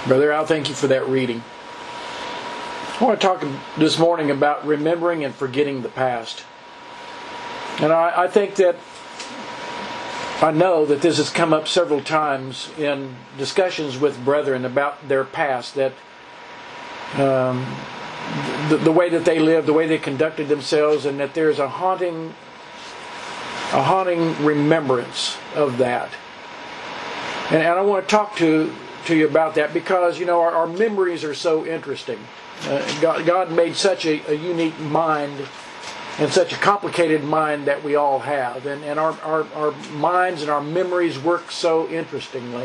Brother Al, thank you for that reading. I want to talk this morning about remembering and forgetting the past. And I think that I know that this has come up several times in discussions with brethren about their past, that the way that they lived, the way they conducted themselves, and that there's a haunting remembrance of that. And I want to talk to you about that because, our memories are so interesting. God made such a unique mind and such a complicated mind that we all have. And our minds and our memories work so interestingly.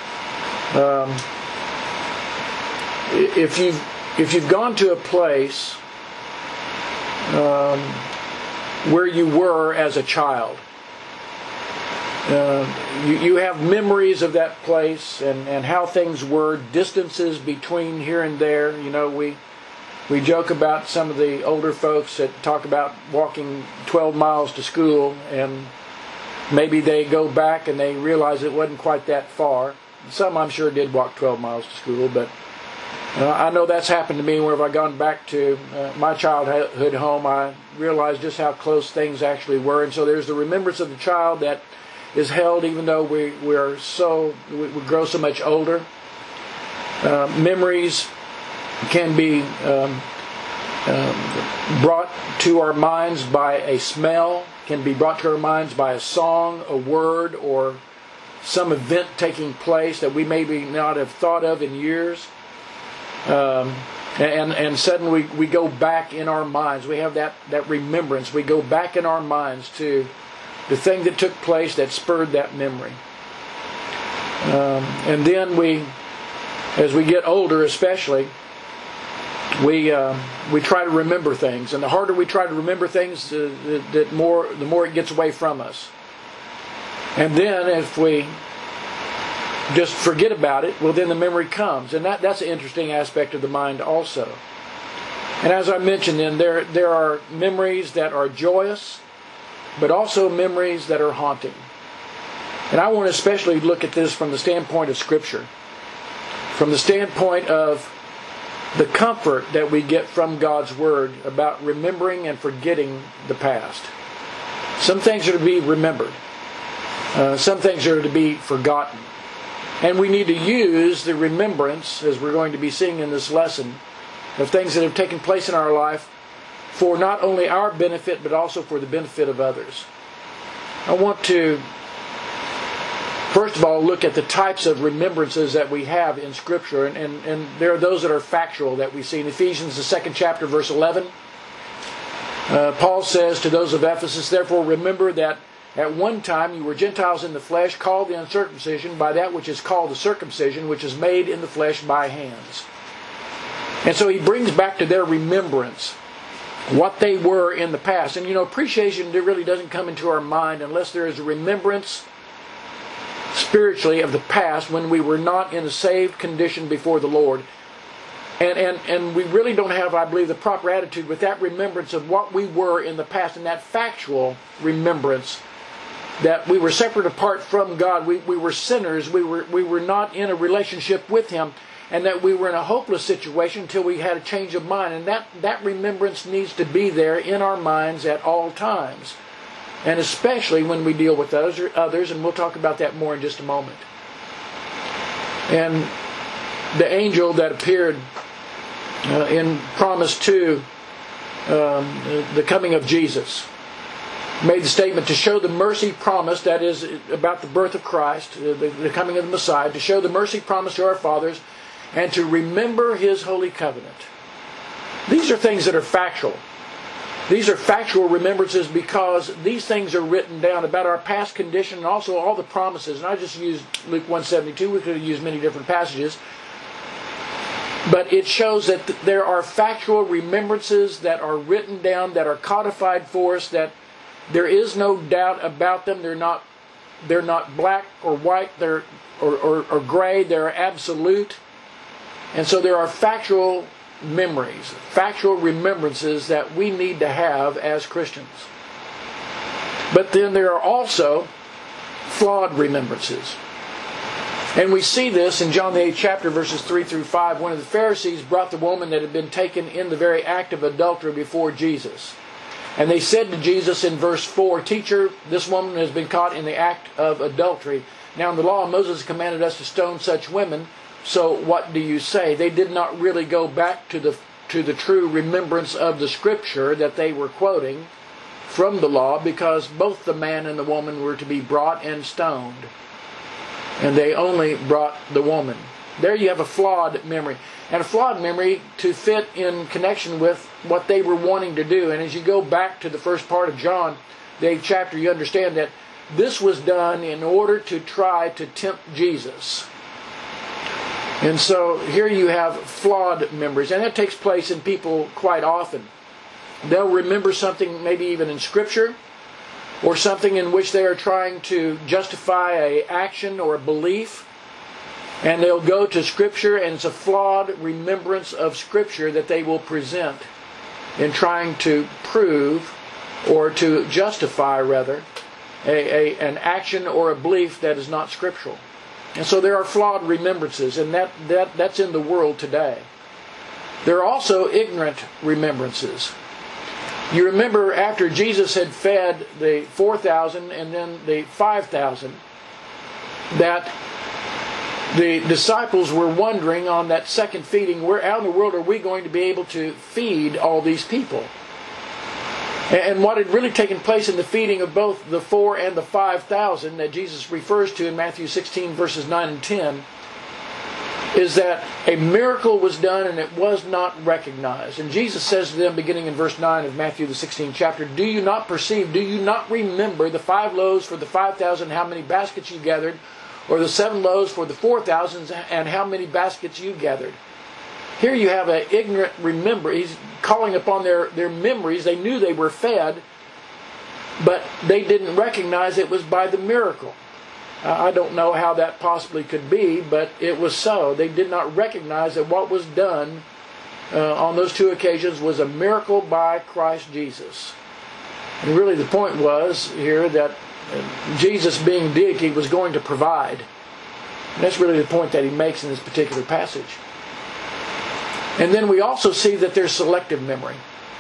If you've gone to a place where you were as a child, you have memories of that place and how things were, distances between here and there. We joke about some of the older folks that talk about walking 12 miles to school, and maybe they go back and they realize it wasn't quite that far. Some, I'm sure, did walk 12 miles to school, but I know that's happened to me whenever I've gone back to my childhood home. I realized just how close things actually were, and so there's the remembrance of the child that is held even though we grow so much older. Memories can be brought to our minds by a smell, can be brought to our minds by a song, a word, or some event taking place that we maybe not have thought of in years. And suddenly we go back in our minds. We have that remembrance. We go back in our minds to the thing that took place that spurred that memory. And then as we get older especially, we try to remember things. And the harder we try to remember things, the more it gets away from us. And then if we just forget about it, well, then the memory comes. And that's an interesting aspect of the mind also. And as I mentioned then, there are memories that are joyous, but also memories that are haunting. And I want to especially look at this from the standpoint of Scripture. From the standpoint of the comfort that we get from God's Word about remembering and forgetting the past. Some things are to be remembered. Some things are to be forgotten. And we need to use the remembrance, as we're going to be seeing in this lesson, of things that have taken place in our life for not only our benefit, but also for the benefit of others. I want to, first of all, look at the types of remembrances that we have in Scripture. And there are those that are factual that we see. In Ephesians, the 2nd chapter, verse 11, Paul says to those of Ephesus, "Therefore remember that at one time you were Gentiles in the flesh, called the uncircumcision by that which is called the circumcision, which is made in the flesh by hands." And so he brings back to their remembrance what they were in the past. And appreciation really doesn't come into our mind unless there is a remembrance spiritually of the past when we were not in a saved condition before the Lord. And we really don't have, I believe, the proper attitude with that remembrance of what we were in the past, and that factual remembrance that we were separate apart from God. We were sinners. We were not in a relationship with Him, and that we were in a hopeless situation until we had a change of mind. And that remembrance needs to be there in our minds at all times, and especially when we deal with others, and we'll talk about that more in just a moment. And the angel that appeared in Promise 2, the coming of Jesus, made the statement to show the mercy promised, that is about the birth of Christ, the coming of the Messiah, to show the mercy promised to our fathers, and to remember His holy covenant. These are things that are factual. These are factual remembrances because these things are written down about our past condition and also all the promises. And I just used Luke 1:72. We could have used many different passages. But it shows that there are factual remembrances that are written down, that are codified for us, that there is no doubt about them. They're not black or white, or gray. They're absolute. And so there are factual memories, factual remembrances that we need to have as Christians. But then there are also flawed remembrances. And we see this in John the 8th chapter, verses 3 through 5. One of the Pharisees brought the woman that had been taken in the very act of adultery before Jesus. And they said to Jesus in verse 4, "Teacher, this woman has been caught in the act of adultery. Now in the law, Moses commanded us to stone such women. So what do you say?" They did not really go back to the true remembrance of the Scripture that they were quoting from the law, because both the man and the woman were to be brought and stoned. And they only brought the woman. There you have a flawed memory. And a flawed memory to fit in connection with what they were wanting to do. And as you go back to the first part of John, the 8th chapter, you understand that this was done in order to try to tempt Jesus. And so here you have flawed memories. And that takes place in people quite often. They'll remember something maybe even in Scripture, or something in which they are trying to justify an action or a belief, and they'll go to Scripture, and it's a flawed remembrance of Scripture that they will present in trying to prove, or to justify rather, an action or a belief that is not scriptural. And so there are flawed remembrances, and that's in the world today. There are also ignorant remembrances. You remember after Jesus had fed the 4,000 and then the 5,000, that the disciples were wondering on that second feeding, where out in the world are we going to be able to feed all these people? And what had really taken place in the feeding of both the 4 and the 5,000 that Jesus refers to in Matthew 16 verses 9 and 10 is that a miracle was done and it was not recognized. And Jesus says to them, beginning in verse 9 of Matthew the 16th chapter, "Do you not perceive, do you not remember the 5 loaves for the 5,000, how many baskets you gathered, or the 7 loaves for the 4,000, and how many baskets you gathered?" Here you have an ignorant remember. He's calling upon their memories. They knew they were fed, but they didn't recognize it was by the miracle. I don't know how that possibly could be, but it was so. They did not recognize that what was done on those 2 occasions was a miracle by Christ Jesus. And really the point was here that Jesus, being deity, was going to provide. And that's really the point that he makes in this particular passage. And then we also see that there's selective memory.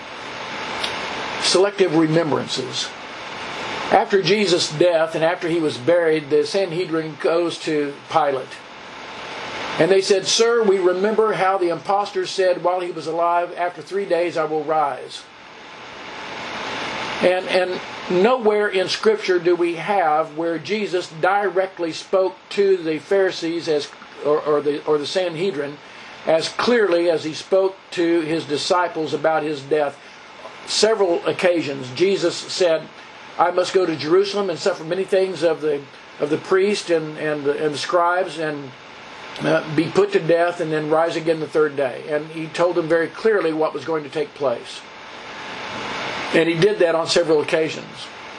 Selective remembrances. After Jesus' death and after he was buried, the Sanhedrin goes to Pilate. And they said, "Sir, we remember how the impostor said while he was alive, 'After 3 days I will rise.'" And nowhere in Scripture do we have where Jesus directly spoke to the Pharisees or the Sanhedrin as clearly as he spoke to his disciples about his death. Several occasions Jesus said, "I must go to Jerusalem and suffer many things of the priest and the scribes, and be put to death, and then rise again the 3rd day." And he told them very clearly what was going to take place. And he did that on several occasions.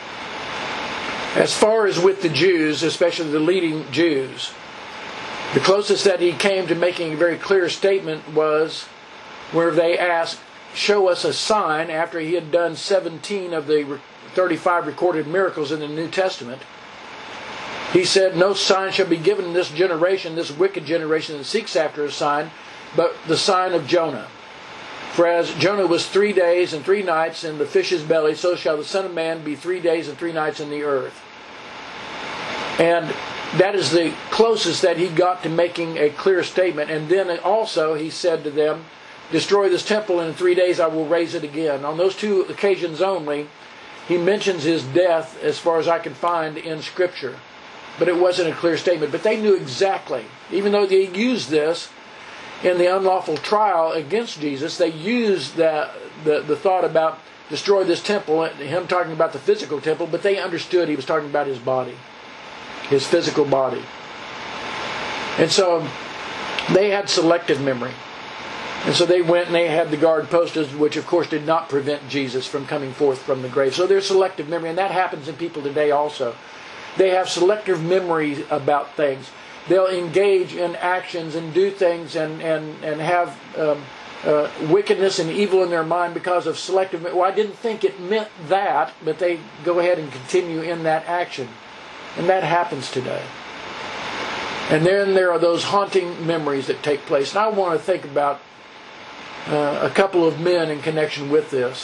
As far as with the Jews, especially the leading Jews, the closest that he came to making a very clear statement was where they asked, "Show us a sign," after he had done 17 of the 35 recorded miracles in the New Testament. He said, "No sign shall be given in this generation, this wicked generation that seeks after a sign, but the sign of Jonah. For as Jonah was 3 days and 3 nights in the fish's belly, so shall the Son of Man be 3 days and 3 nights in the earth." And that is the closest that he got to making a clear statement. And then also he said to them, "Destroy this temple, and in 3 days I will raise it again." On those 2 occasions only, he mentions his death as far as I can find in Scripture. But it wasn't a clear statement. But they knew exactly, even though they used this in the unlawful trial against Jesus, they used the thought about destroy this temple, him talking about the physical temple, but they understood he was talking about his body, his physical body. And so they had selective memory. And so they went and they had the guard posted, which of course did not prevent Jesus from coming forth from the grave. So there's selective memory, and that happens in people today also. They have selective memory about things. They'll engage in actions and do things and have wickedness and evil in their mind because of selective memory. Well, I didn't think it meant that, but they go ahead and continue in that action. And that happens today. And then there are those haunting memories that take place. And I want to think about a couple of men in connection with this.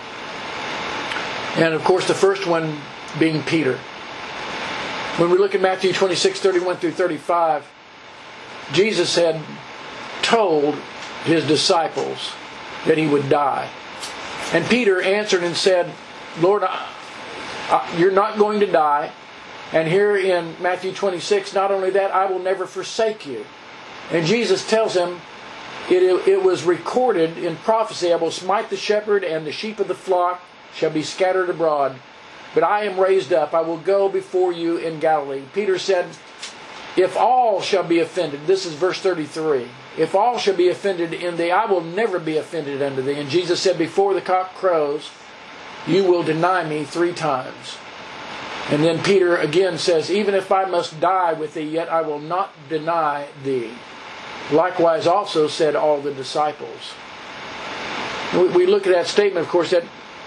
And of course the first one being Peter. When we look at Matthew 26:31 through 35, Jesus had told his disciples that he would die. And Peter answered and said, Lord, you're not going to die. And here in Matthew 26, not only that, I will never forsake you. And Jesus tells him, it was recorded in prophecy, I will smite the shepherd, and the sheep of the flock shall be scattered abroad. But I am raised up, I will go before you in Galilee. Peter said, if all shall be offended, this is verse 33, if all shall be offended in thee, I will never be offended unto thee. And Jesus said, before the cock crows, you will deny me 3 times. And then Peter again says, even if I must die with thee, yet I will not deny thee. Likewise also said all the disciples. We look at that statement, of course, that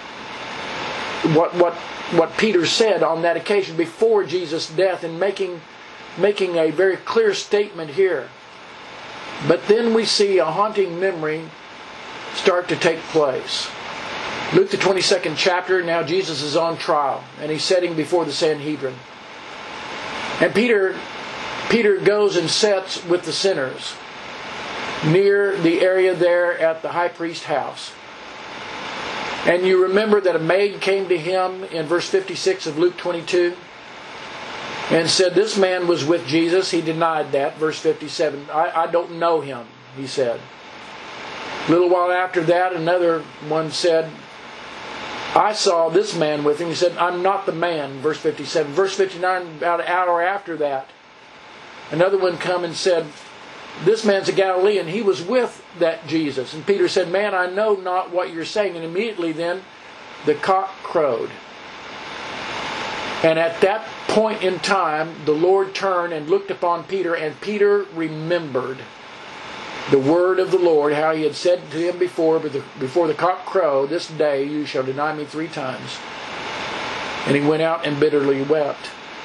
what Peter said on that occasion before Jesus' death, and making a very clear statement here. But then we see a haunting memory start to take place. Luke the 22nd chapter, now Jesus is on trial, and he's sitting before the Sanhedrin. And Peter goes and sits with the sinners near the area there at the high priest's house. And you remember that a maid came to him in verse 56 of Luke 22 and said, this man was with Jesus. He denied that. Verse 57, I don't know him, he said. A little while after that, another one said, I saw this man with him. He said, I'm not the man. Verse 57. Verse 59, about an hour after that, another one come and said, this man's a Galilean. He was with that Jesus. And Peter said, man, I know not what you're saying. And immediately then, the cock crowed. And at that point in time, the Lord turned and looked upon Peter, and Peter remembered the word of the Lord, how he had said to him before the cock crow, this day you shall deny me 3 times. And he went out and bitterly wept.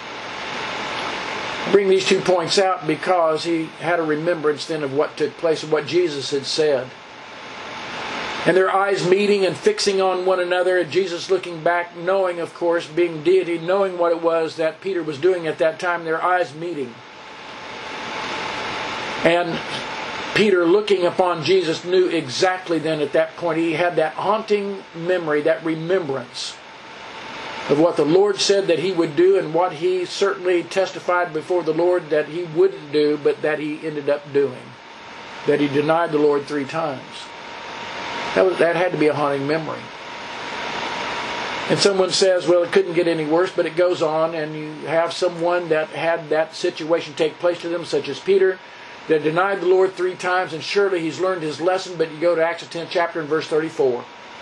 I bring these 2 points out because he had a remembrance then of what took place, of what Jesus had said. And their eyes meeting and fixing on one another, and Jesus looking back, knowing, of course, being deity, knowing what it was that Peter was doing at that time, their eyes meeting. And Peter, looking upon Jesus, knew exactly then at that point, he had that haunting memory, that remembrance of what the Lord said that he would do, and what he certainly testified before the Lord that he wouldn't do, but that he ended up doing. That he denied the Lord 3 times. That had to be a haunting memory. And someone says, well, it couldn't get any worse, but it goes on, and you have someone that had that situation take place to them, such as Peter, that denied the Lord 3 times, and surely he's learned his lesson. But you go to Acts the 10th chapter and verse 34.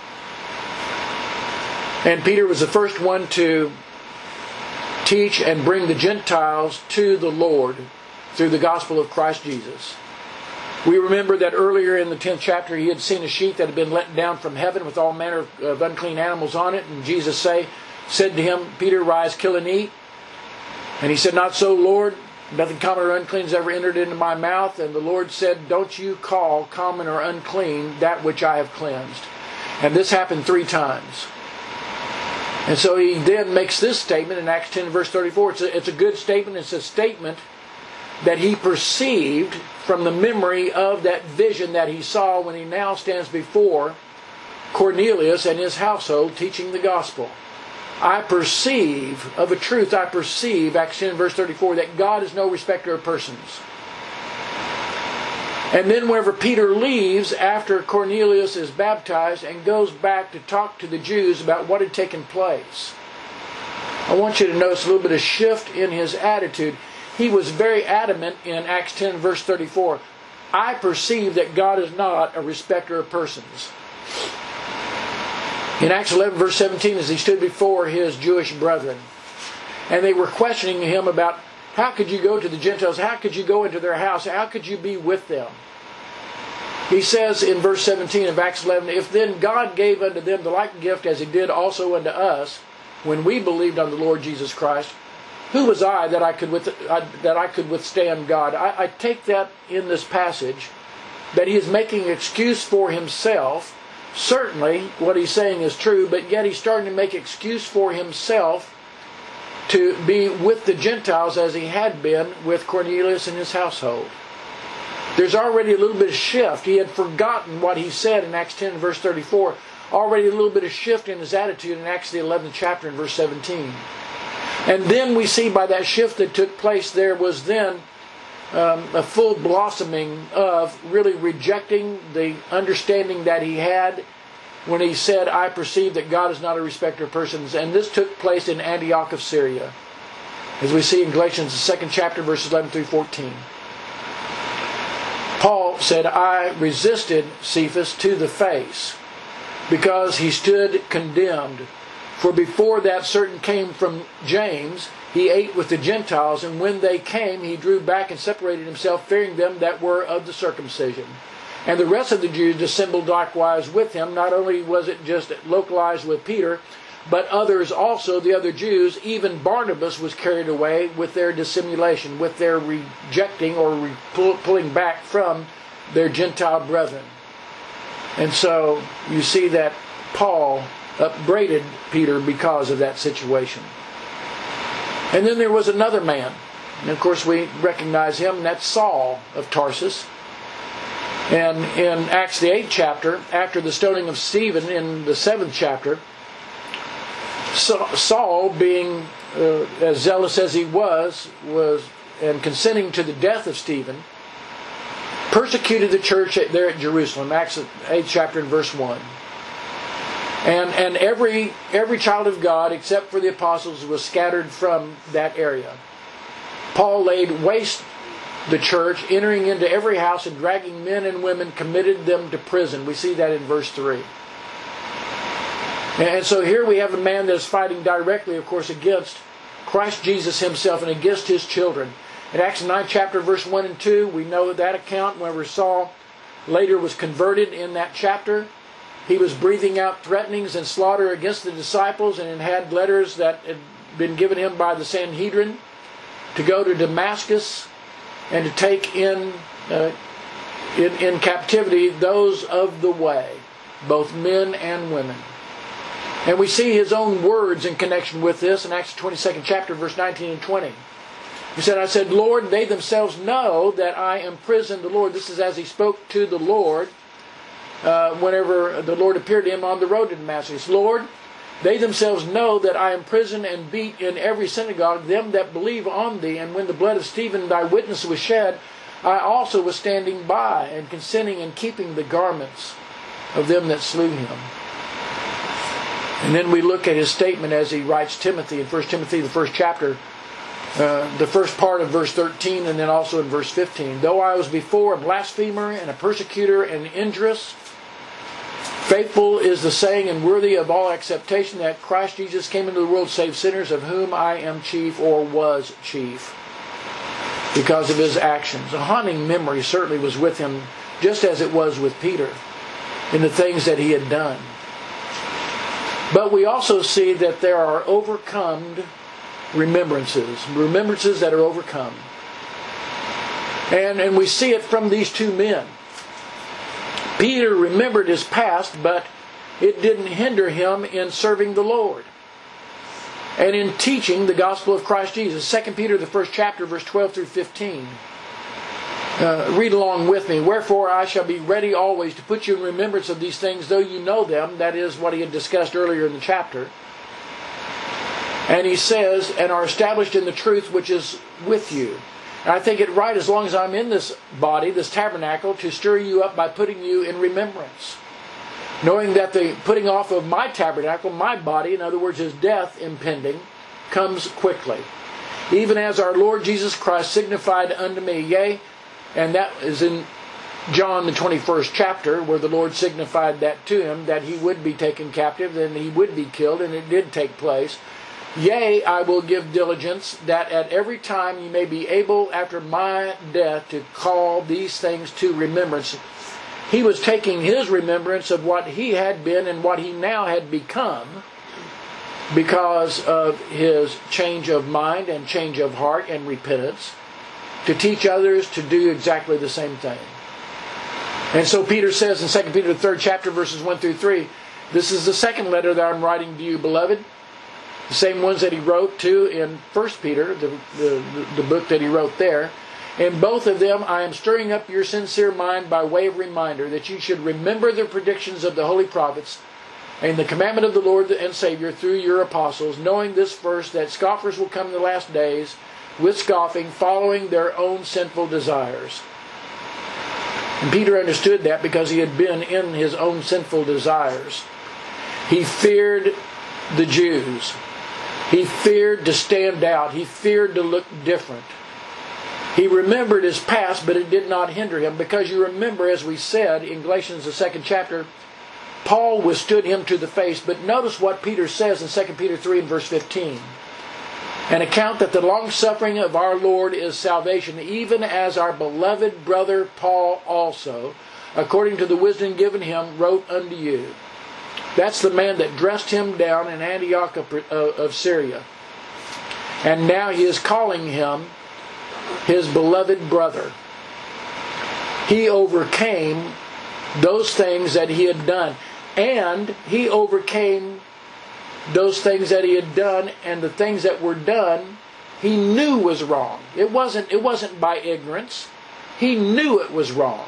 And Peter was the first one to teach and bring the Gentiles to the Lord through the gospel of Christ Jesus. We remember that earlier in the 10th chapter he had seen a sheep that had been let down from heaven with all manner of unclean animals on it. And Jesus said to him, Peter, rise, kill and eat. And he said, not so, Lord. Nothing common or unclean has ever entered into my mouth. And the Lord said, don't you call common or unclean that which I have cleansed. And this happened 3 times. And so he then makes this statement in Acts 10 verse 34. It's a good statement. It's a statement that he perceived from the memory of that vision that he saw when he now stands before Cornelius and his household teaching the gospel. I perceive, of a truth I perceive, Acts 10 verse 34, that God is no respecter of persons. And then whenever Peter leaves after Cornelius is baptized and goes back to talk to the Jews about what had taken place, I want you to notice a little bit of shift in his attitude. He was very adamant in Acts 10 verse 34. I perceive that God is not a respecter of persons. In Acts 11 verse 17, as he stood before his Jewish brethren, and they were questioning him about, how could you go to the Gentiles? How could you go into their house? How could you be with them? He says in verse 17 of Acts 11, if then God gave unto them the like gift as he did also unto us, when we believed on the Lord Jesus Christ, Who was I that I could withstand God? I take that in this passage that he is making excuse for himself. Certainly what he's saying is true, but yet he's starting to make excuse for himself to be with the Gentiles as he had been with Cornelius and his household. There's already a little bit of shift. He had forgotten what he said in Acts 10 verse 34. Already a little bit of shift in his attitude in Acts the 11th chapter in verse 17. And then we see by that shift that took place, there was then a full blossoming of really rejecting the understanding that he had when he said, I perceive that God is not a respecter of persons. And this took place in Antioch of Syria, as we see in Galatians the 2nd chapter verses 11 through 14. Paul said, I resisted Cephas to the face because he stood condemned. For before that certain came from James, he ate with the Gentiles, and when they came, he drew back and separated himself, fearing them that were of the circumcision. And the rest of the Jews dissembled likewise with him. Not only was it just localized with Peter, but others also, the other Jews, even Barnabas was carried away with their dissimulation, with their rejecting or pulling back from their Gentile brethren. And so you see that Paul upbraided Peter because of that situation. And then there was another man, and of course we recognize him, and that's Saul of Tarsus. And in Acts the 8th chapter, after the stoning of Stephen in the 7th chapter, Saul, being as zealous as he was and consenting to the death of Stephen, persecuted the church there at Jerusalem. Acts 8th chapter and verse 1. And every child of God, except for the apostles, was scattered from that area. Paul laid waste the church, entering into every house and dragging men and women, committed them to prison. We see that in verse 3. And so here we have a man that is fighting directly, of course, against Christ Jesus himself and against his children. In Acts 9 chapter verse 1 and 2, we know that account whenever Saul later was converted in that chapter. He was breathing out threatenings and slaughter against the disciples, and had letters that had been given him by the Sanhedrin to go to Damascus and to take in captivity those of the way, both men and women. And we see his own words in connection with this in Acts 22nd chapter, verse 19 and 20. He said, I said, Lord, they themselves know that I imprison the Lord. This is as he spoke to the Lord whenever the Lord appeared to him on the road to Damascus. Lord, they themselves know that I imprison and beat in every synagogue them that believe on thee. And when the blood of Stephen thy witness was shed, I also was standing by and consenting and keeping the garments of them that slew him. And then we look at his statement as he writes Timothy in 1 Timothy, the 1st chapter, the first part of verse 13, and then also in verse 15. Though I was before a blasphemer and a persecutor and injurious, faithful is the saying and worthy of all acceptation that Christ Jesus came into the world to save sinners, of whom I am chief, or was chief, because of his actions. A haunting memory certainly was with him, just as it was with Peter, in the things that he had done. But we also see that there are overcome remembrances that are overcome. And we see it from these two men. Peter remembered his past, but it didn't hinder him in serving the Lord and in teaching the gospel of Christ Jesus. 2 Peter, the 1st chapter, verse 12 through 15. Read along with me. Wherefore I shall be ready always to put you in remembrance of these things, though you know them. That is what he had discussed earlier in the chapter. And he says, and are established in the truth which is with you. And I think it right, as long as I'm in this body, this tabernacle, to stir you up by putting you in remembrance. Knowing that the putting off of my tabernacle, my body, in other words, his death impending, comes quickly. Even as our Lord Jesus Christ signified unto me, yea, and that is in John the 21st chapter, where the Lord signified that to him, that he would be taken captive, and he would be killed, and it did take place. Yea, I will give diligence, that at every time you may be able after my death to call these things to remembrance. He was taking his remembrance of what he had been and what he now had become, because of his change of mind and change of heart and repentance, to teach others to do exactly the same thing. And so Peter says in 2 Peter, the 3rd chapter, verses 1 through 3, this is the second letter that I'm writing to you, beloved. The same ones that he wrote to in 1 Peter, the book that he wrote there. In both of them I am stirring up your sincere mind by way of reminder that you should remember the predictions of the holy prophets and the commandment of the Lord and Savior through your apostles, knowing this first, that scoffers will come in the last days with scoffing, following their own sinful desires. And Peter understood that because he had been in his own sinful desires. He feared the Jews. He feared to stand out. He feared to look different. He remembered his past, but it did not hinder him, because you remember, as we said in Galatians, the 2nd chapter, Paul withstood him to the face. But notice what Peter says in 2 Peter 3 and verse 15. An account that the long-suffering of our Lord is salvation, even as our beloved brother Paul also, according to the wisdom given him, wrote unto you. That's the man that dressed him down in Antioch of Syria. And now he is calling him his beloved brother. He overcame those things that he had done. And he overcame those things that he had done, and the things that were done he knew was wrong. It wasn't by ignorance. He knew it was wrong.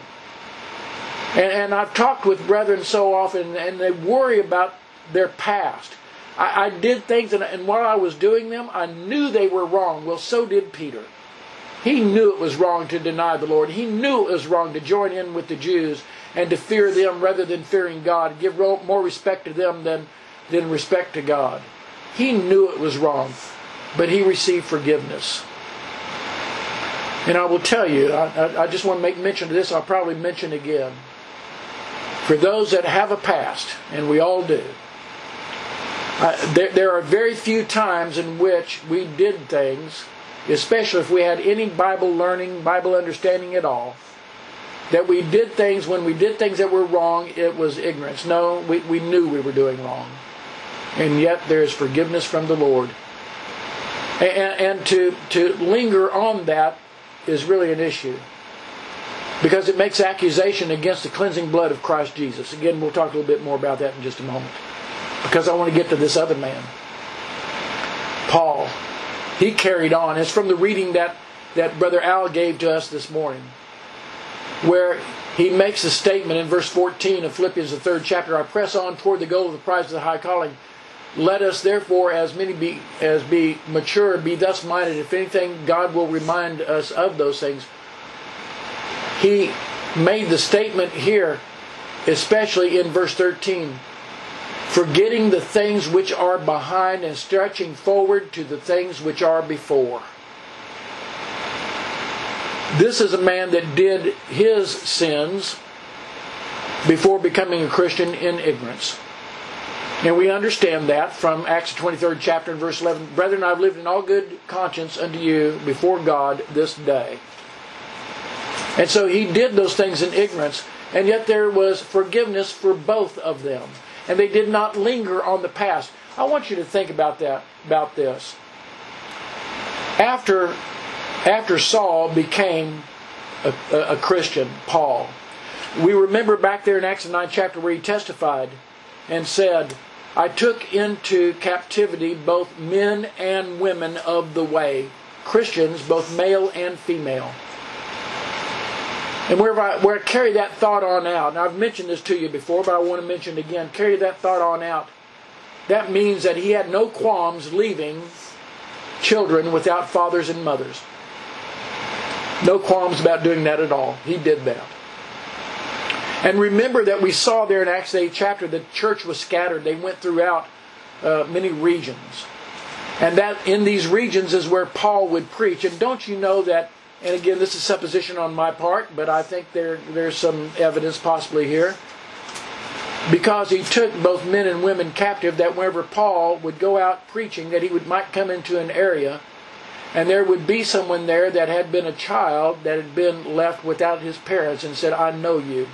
And I've talked with brethren so often, and they worry about their past. I did things, and while I was doing them, I knew they were wrong. Well, so did Peter. He knew it was wrong to deny the Lord. He knew it was wrong to join in with the Jews and to fear them rather than fearing God, give more respect to them than respect to God. He knew it was wrong, but he received forgiveness. And I will tell you, I just want to make mention of this. I'll probably mention again. For those that have a past, and we all do, there are very few times in which we did things, especially if we had any Bible learning, Bible understanding at all, that we did things, when we did things that were wrong, it was ignorance. No, we knew we were doing wrong. And yet there is forgiveness from the Lord. And to linger on that is really an issue, because it makes accusation against the cleansing blood of Christ Jesus. Again, we'll talk a little bit more about that in just a moment, because I want to get to this other man, Paul. He carried on. It's from the reading that Brother Al gave to us this morning, where he makes a statement in verse 14 of Philippians, the 3rd chapter. I press on toward the goal of the prize of the high calling. Let us therefore, as many be mature, be thus minded. If anything, God will remind us of those things. He made the statement here, especially in verse 13, forgetting the things which are behind and stretching forward to the things which are before. This is a man that did his sins before becoming a Christian in ignorance. And we understand that from Acts 23rd chapter and verse 11. Brethren, I have lived in all good conscience unto you before God this day. And so he did those things in ignorance, and yet there was forgiveness for both of them. And they did not linger on the past. I want you to think about this. After Saul became a Christian, Paul, we remember back there in Acts 9 chapter where he testified and said, I took into captivity both men and women of the way, Christians, both male and female. And where I carry that thought on out, and I've mentioned this to you before, but I want to mention it again, carry that thought on out. That means that he had no qualms leaving children without fathers and mothers. No qualms about doing that at all. He did that. And remember that we saw there in Acts 8 chapter, the church was scattered. They went throughout many regions. And that in these regions is where Paul would preach. And don't you know that, and again, this is supposition on my part, but I think there's some evidence possibly here, because he took both men and women captive, that whenever Paul would go out preaching, that he might come into an area, and there would be someone there that had been a child that had been left without his parents, and said, I know you.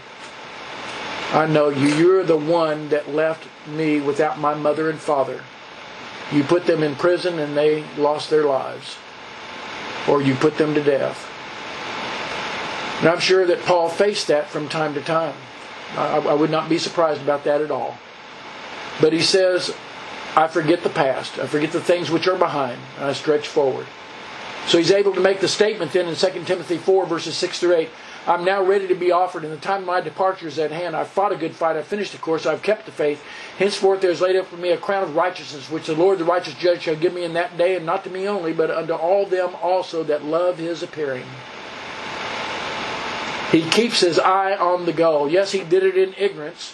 I know you. You're the one that left me without my mother and father. You put them in prison and they lost their lives. Or you put them to death. And I'm sure that Paul faced that from time to time. I would not be surprised about that at all. But he says, I forget the past. I forget the things which are behind. And I stretch forward. So he's able to make the statement then in 2 Timothy 4 verses 6 through 8. I'm now ready to be offered, and the time of my departure is at hand. I've fought a good fight. I've finished the course. I've kept the faith. Henceforth there is laid up for me a crown of righteousness, which the Lord the righteous judge shall give me in that day, and not to me only, but unto all them also that love his appearing. He keeps his eye on the goal. Yes, he did it in ignorance.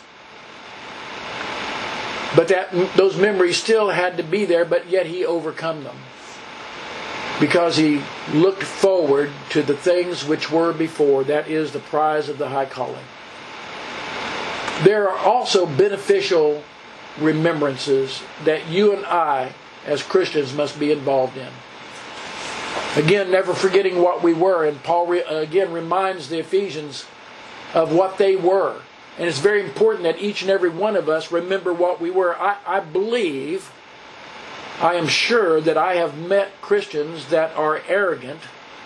But those memories still had to be there, but yet he overcome them. Because he looked forward to the things which were before. That is the prize of the high calling. There are also beneficial remembrances that you and I, as Christians, must be involved in. Again, never forgetting what we were. And Paul again reminds the Ephesians of what they were. And it's very important that each and every one of us remember what we were. I believe, I am sure that I have met Christians that are arrogant,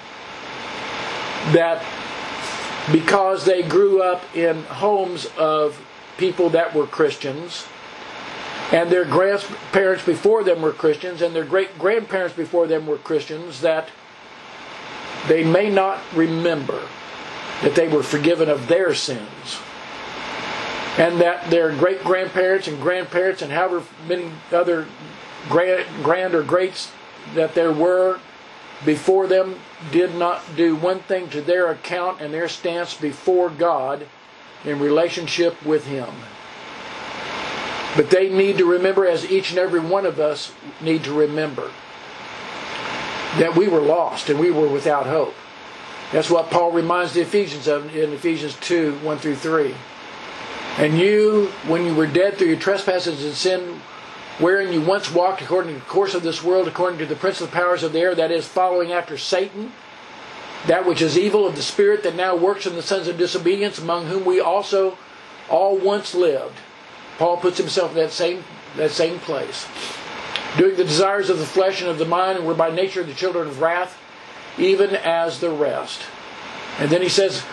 that because they grew up in homes of people that were Christians, and their grandparents before them were Christians, and their great-grandparents before them were Christians, that they may not remember that they were forgiven of their sins. And that their great-grandparents and grandparents and however many other grand or greats that there were before them did not do one thing to their account and their stance before God in relationship with Him. But they need to remember, as each and every one of us need to remember, that we were lost and we were without hope. That's what Paul reminds the Ephesians of in Ephesians 2, 1 through 3. And you, when you were dead through your trespasses and sin, wherein you once walked according to the course of this world, according to the prince of the powers of the air, that is, following after Satan, that which is evil of the spirit that now works in the sons of disobedience, among whom we also all once lived. Paul puts himself in that same place. Doing the desires of the flesh and of the mind, and were by nature the children of wrath, even as the rest. And then he says,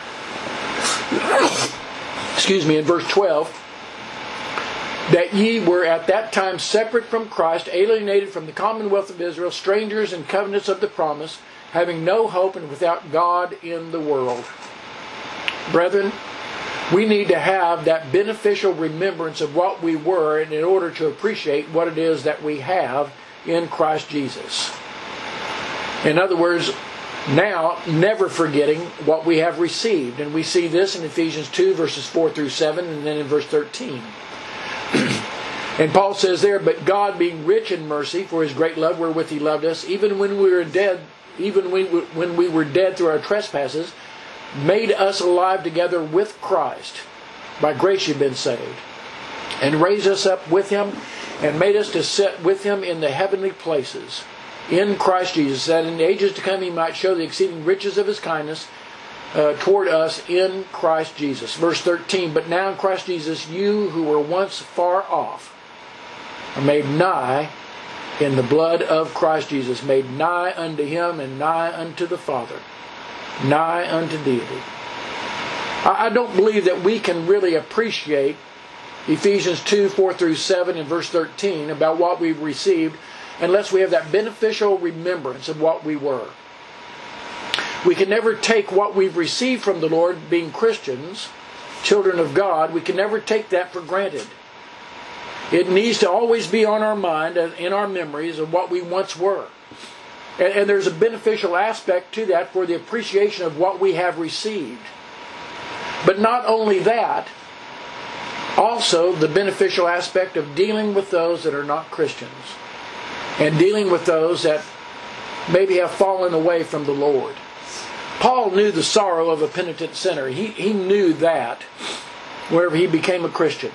in verse 12, that ye were at that time separate from Christ, alienated from the commonwealth of Israel, strangers in covenants of the promise, having no hope and without God in the world. Brethren, we need to have that beneficial remembrance of what we were in order to appreciate what it is that we have in Christ Jesus. In other words, now never forgetting what we have received. And we see this in Ephesians 2 verses 4 through 7 and then in verse 13. And Paul says there, but God being rich in mercy for His great love wherewith He loved us, even when we were dead through our trespasses, made us alive together with Christ. By grace you've been saved. And raised us up with Him, and made us to sit with Him in the heavenly places, in Christ Jesus, that in the ages to come He might show the exceeding riches of His kindness toward us in Christ Jesus. Verse 13, but now in Christ Jesus, you who were once far off are made nigh in the blood of Christ Jesus, made nigh unto Him and nigh unto the Father, nigh unto deity. I don't believe that we can really appreciate Ephesians 2, 4 through 7 and verse 13 about what we've received unless we have that beneficial remembrance of what we were. We can never take what we've received from the Lord, being Christians, children of God, we can never take that for granted. It needs to always be on our mind and in our memories of what we once were. And there's a beneficial aspect to that for the appreciation of what we have received. But not only that, also the beneficial aspect of dealing with those that are not Christians. And dealing with those that maybe have fallen away from the Lord. Paul knew the sorrow of a penitent sinner. He knew that whenever he became a Christian.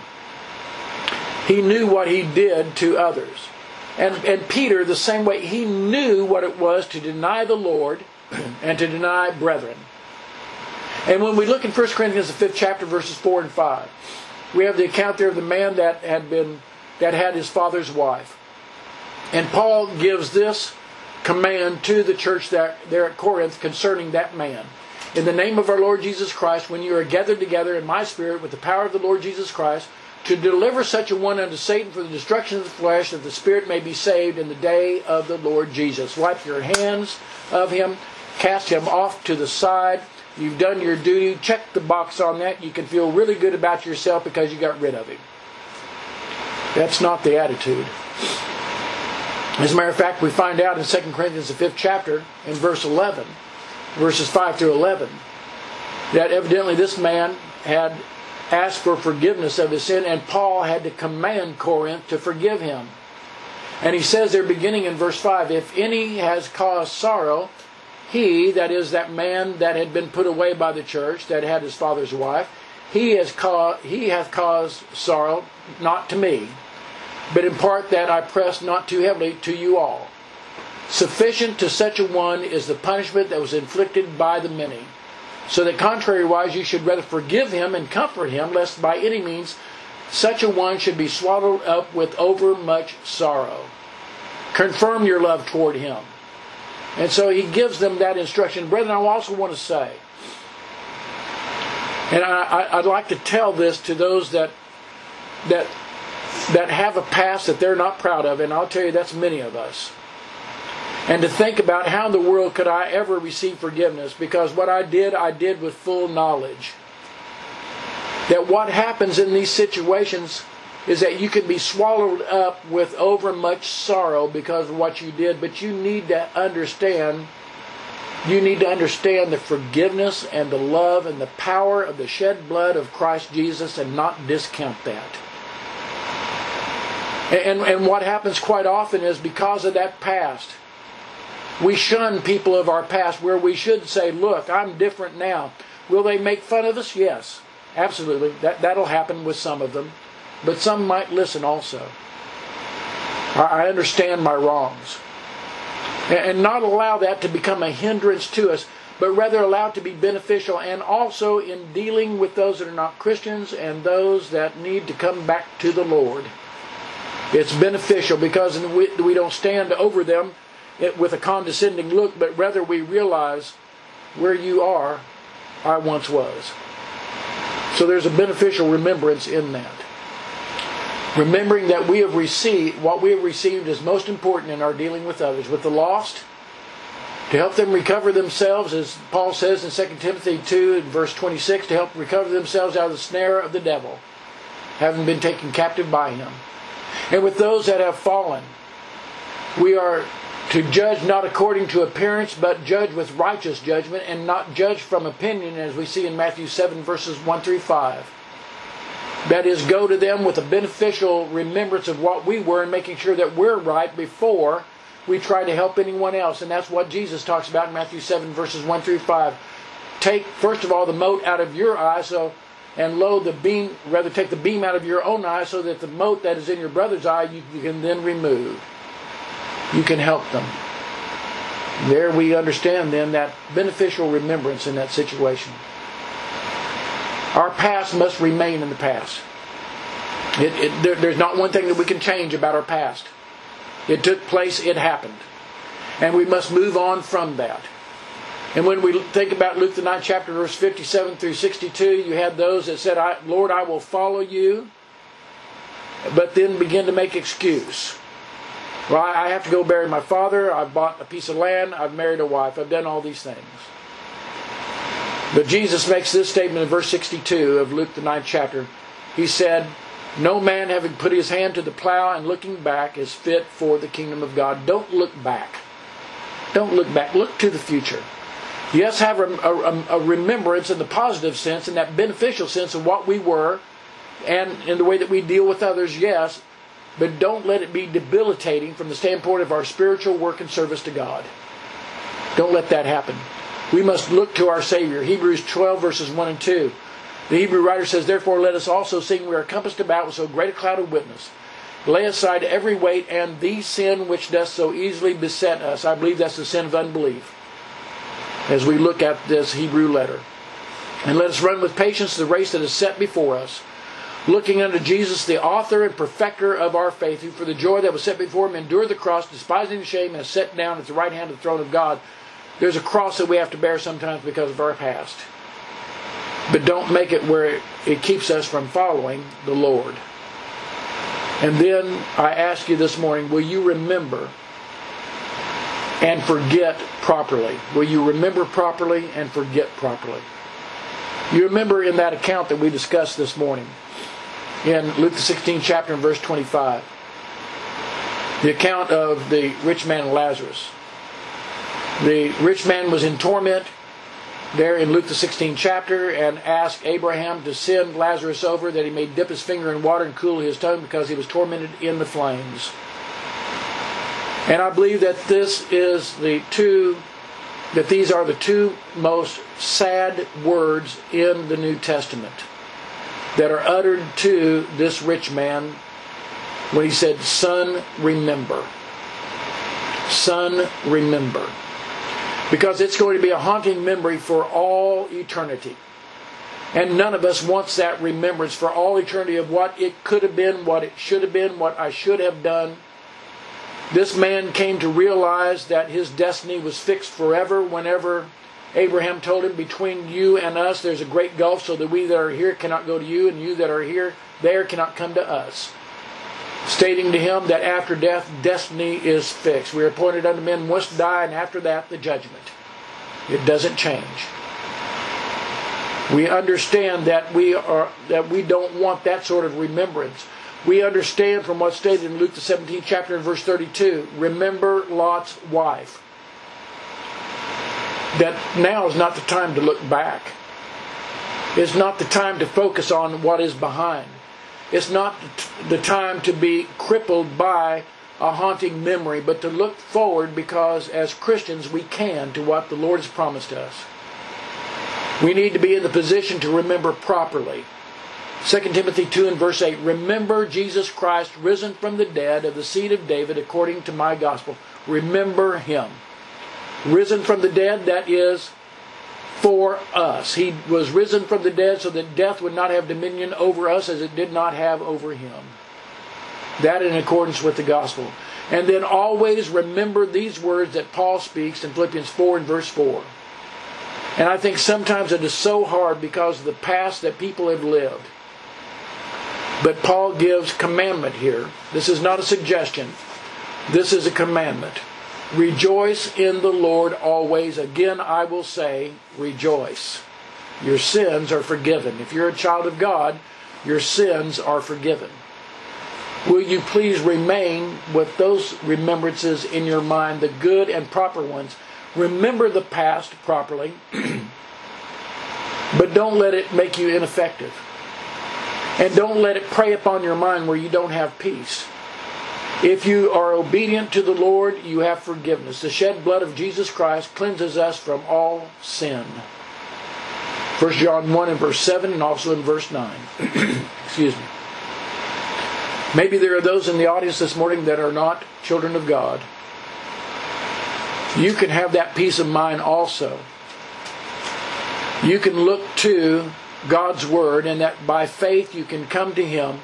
He knew what he did to others. And Peter, the same way, he knew what it was to deny the Lord and to deny brethren. And when we look in 1 Corinthians, the 5th chapter, verses 4 and 5, we have the account there of the man that had his father's wife. And Paul gives this command to the church there at Corinth concerning that man. In the name of our Lord Jesus Christ, when you are gathered together in my spirit with the power of the Lord Jesus Christ, to deliver such a one unto Satan for the destruction of the flesh, that the spirit may be saved in the day of the Lord Jesus. Wipe your hands of him, cast him off to the side. You've done your duty. Check the box on that. You can feel really good about yourself because you got rid of him. That's not the attitude. As a matter of fact, we find out in 2 Corinthians, the 5th chapter, in verse 11, verses 5 through 11, that evidently this man had asked for forgiveness of his sin, and Paul had to command Corinth to forgive him. And he says there, beginning in verse 5, if any has caused sorrow, he, that is that man that had been put away by the church, that had his father's wife, he hath caused sorrow, not to me, but in part that I press not too heavily to you all. Sufficient to such a one is the punishment that was inflicted by the many. So that contrariwise you should rather forgive him and comfort him, lest by any means such a one should be swallowed up with overmuch sorrow. Confirm your love toward him. And so he gives them that instruction. Brethren, I also want to say, and I'd like to tell this to those that have a past that they're not proud of, and I'll tell you that's many of us. And to think about how in the world could I ever receive forgiveness, because what I did with full knowledge. That what happens in these situations is that you can be swallowed up with overmuch sorrow because of what you did, but you need to understand the forgiveness and the love and the power of the shed blood of Christ Jesus and not discount that. And what happens quite often is because of that past, we shun people of our past where we should say, look, I'm different now. Will they make fun of us? Yes, absolutely. That'll happen with some of them. But some might listen also. I understand my wrongs. And not allow that to become a hindrance to us, but rather allow it to be beneficial, and also in dealing with those that are not Christians and those that need to come back to the Lord. It's beneficial because we don't stand over them with a condescending look, but rather we realize where you are, I once was. So there's a beneficial remembrance in that. Remembering that what we have received is most important in our dealing with others, with the lost, to help them recover themselves, as Paul says in 2 Timothy 2 and verse 26, to help recover themselves out of the snare of the devil, having been taken captive by him. And with those that have fallen, we are to judge not according to appearance, but judge with righteous judgment, and not judge from opinion, as we see in Matthew 7 verses 1 through 5. That is, go to them with a beneficial remembrance of what we were and making sure that we're right before we try to help anyone else. And that's what Jesus talks about in Matthew 7 verses 1 through 5. Take, first of all, the mote out of your eye, take the beam out of your own eye, so that the mote that is in your brother's eye you can then remove. You can help them. There we understand then that beneficial remembrance in that situation. Our past must remain in the past. There's not one thing that we can change about our past. It took place, it happened. And we must move on from that. And when we think about Luke the 9th chapter, verse 57 through 62, you had those that said, Lord, I will follow you, but then begin to make excuse. Well, I have to go bury my father, I've bought a piece of land, I've married a wife, I've done all these things. But Jesus makes this statement in verse 62 of Luke the 9th chapter. He said, no man having put his hand to the plow and looking back is fit for the kingdom of God. Don't look back. Don't look back. Look to the future. Yes, have a remembrance in the positive sense, in that beneficial sense of what we were and in the way that we deal with others, yes. But don't let it be debilitating from the standpoint of our spiritual work and service to God. Don't let that happen. We must look to our Savior. Hebrews 12 verses 1 and 2. The Hebrew writer says, therefore let us also sing, we are compassed about with so great a cloud of witness. Lay aside every weight and the sin which doth so easily beset us. I believe that's the sin of unbelief, as we look at this Hebrew letter. And let us run with patience the race that is set before us, looking unto Jesus, the author and perfecter of our faith, who for the joy that was set before him endured the cross, despising the shame, and is set down at the right hand of the throne of God. There's a cross that we have to bear sometimes because of our past. But don't make it where it keeps us from following the Lord. And then I ask you this morning, will you remember and forget properly? Will you remember properly and forget properly? You remember in that account that we discussed this morning, in Luke the 16th chapter and verse 25, the account of the rich man and Lazarus. The rich man was in torment there in Luke the 16th chapter and asked Abraham to send Lazarus over that he may dip his finger in water and cool his tongue because he was tormented in the flames. And I believe that these are the two most sad words in the New Testament that are uttered to this rich man when he said, "Son, remember." Son, remember. Because it's going to be a haunting memory for all eternity. And none of us wants that remembrance for all eternity of what it could have been, what it should have been, what I should have done. This man came to realize that his destiny was fixed forever whenever Abraham told him, between you and us there's a great gulf, so that we that are here cannot go to you, and you that are here there cannot come to us. Stating to him that after death, destiny is fixed. We are appointed unto men must die, and after that, the judgment. It doesn't change. We understand that we don't want that sort of remembrance. We understand from what's stated in Luke the 17th chapter and verse 32, remember Lot's wife. That now is not the time to look back. It's not the time to focus on what is behind. It's not the time to be crippled by a haunting memory, but to look forward, because as Christians we can, to what the Lord has promised us. We need to be in the position to remember properly. 2 Timothy 2 and verse 8, remember Jesus Christ risen from the dead, of the seed of David according to my gospel. Remember Him. Risen from the dead, that is for us. He was risen from the dead so that death would not have dominion over us as it did not have over Him. That in accordance with the gospel. And then always remember these words that Paul speaks in Philippians 4 and verse 4. And I think sometimes it is so hard because of the past that people have lived. But Paul gives commandment here. This is not a suggestion. This is a commandment. Rejoice in the Lord always. Again, I will say, rejoice. Your sins are forgiven. If you're a child of God, your sins are forgiven. Will you please remain with those remembrances in your mind, the good and proper ones? Remember the past properly, but don't let it make you ineffective. And don't let it prey upon your mind where you don't have peace. If you are obedient to the Lord, you have forgiveness. The shed blood of Jesus Christ cleanses us from all sin. 1 John 1 and verse 7 and also in verse 9. Excuse me. Maybe there are those in the audience this morning that are not children of God. You can have that peace of mind also. You can look to God's Word, and that by faith you can come to Him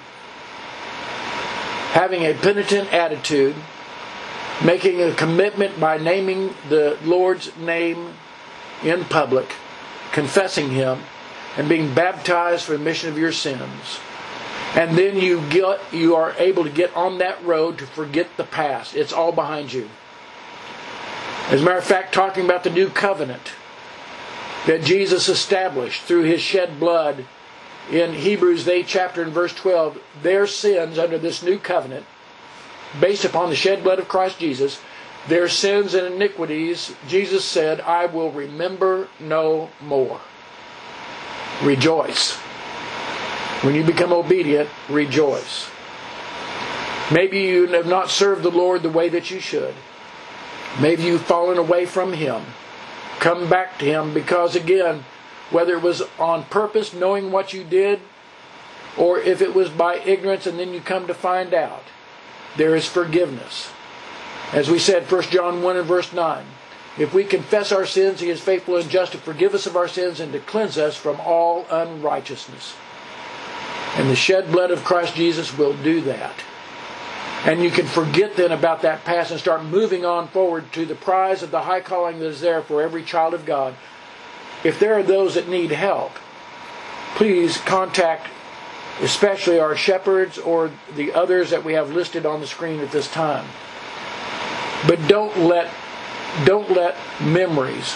having a penitent attitude, making a commitment by naming the Lord's name in public, confessing Him, and being baptized for the remission of your sins. And then you are able to get on that road to forget the past. It's all behind you. As a matter of fact, talking about the new covenant that Jesus established through His shed blood in Hebrews the 8th chapter and verse 12, their sins under this new covenant, based upon the shed blood of Christ Jesus, their sins and iniquities, Jesus said, I will remember no more. Rejoice. When you become obedient, rejoice. Maybe you have not served the Lord the way that you should. Maybe you've fallen away from Him. Come back to Him, because again, whether it was on purpose, knowing what you did, or if it was by ignorance and then you come to find out, there is forgiveness. As we said, 1 John 1 and verse 9, if we confess our sins, He is faithful and just to forgive us of our sins and to cleanse us from all unrighteousness. And the shed blood of Christ Jesus will do that. And you can forget then about that past and start moving on forward to the prize of the high calling that is there for every child of God. If there are those that need help, please contact especially our shepherds or the others that we have listed on the screen at this time. But don't let memories,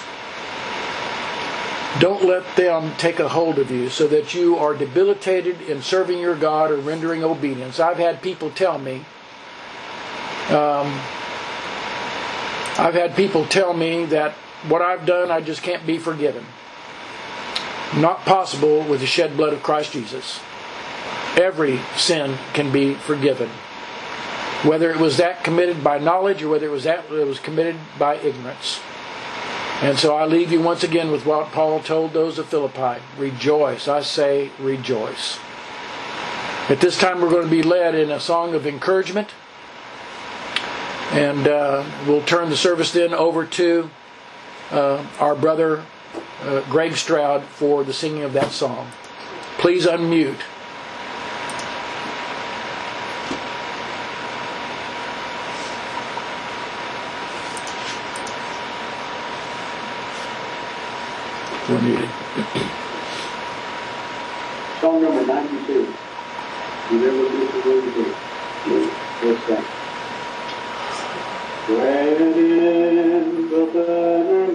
don't let them take a hold of you so that you are debilitated in serving your God or rendering obedience. I've had people tell me that what I've done, I just can't be forgiven. Not possible with the shed blood of Christ Jesus. Every sin can be forgiven. Whether it was that committed by knowledge or whether it was committed by ignorance. And so I leave you once again with what Paul told those of Philippi. Rejoice, I say rejoice. At this time we're going to be led in a song of encouragement. And we'll turn the service then over to our brother Greg Stroud for the singing of that song. Please unmute. We're muted. Song number 92. Remember this is what we do. Let's sing. When in the banner